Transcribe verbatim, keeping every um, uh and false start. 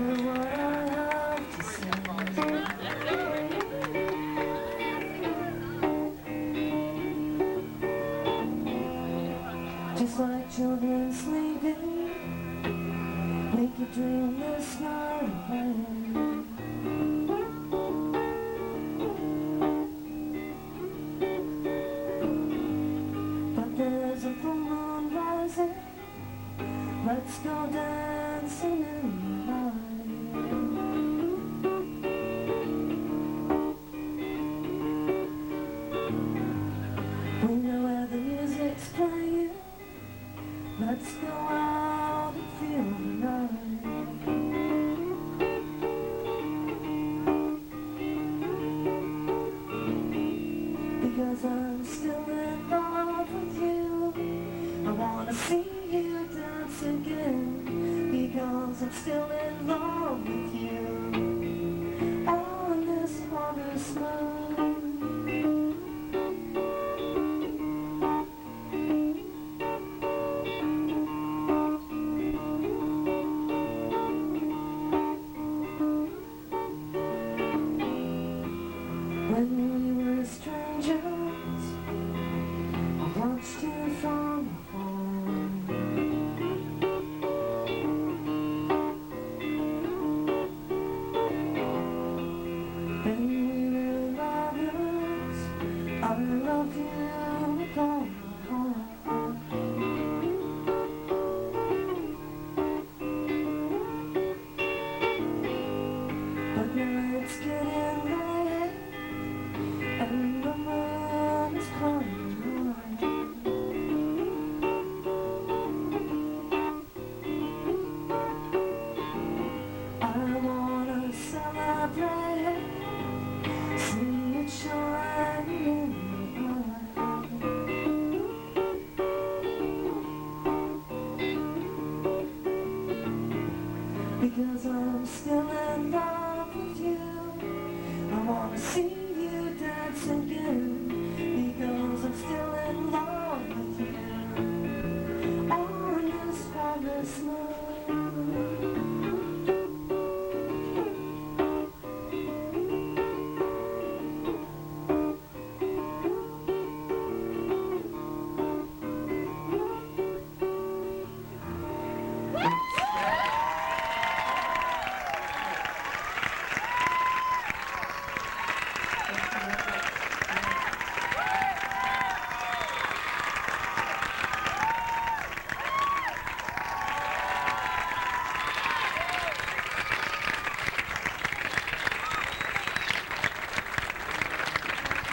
hear what I have to say. Just like children sleeping, make you dream this night away. But there's a full moon rising, let's go dancing in the night. We know where the music's playing, let's go out and feel the night. Because I'm still in love with you, I wanna see you dance again. Because I'm still in love with you, on this August moon. When we were strangers, I watched you from afar. Then we were lovers, I love you with all my heart. But now it's getting late, and the moon is coming on. I wanna celebrate, see it shining in the night. Because I'm still in love with you, I wanna see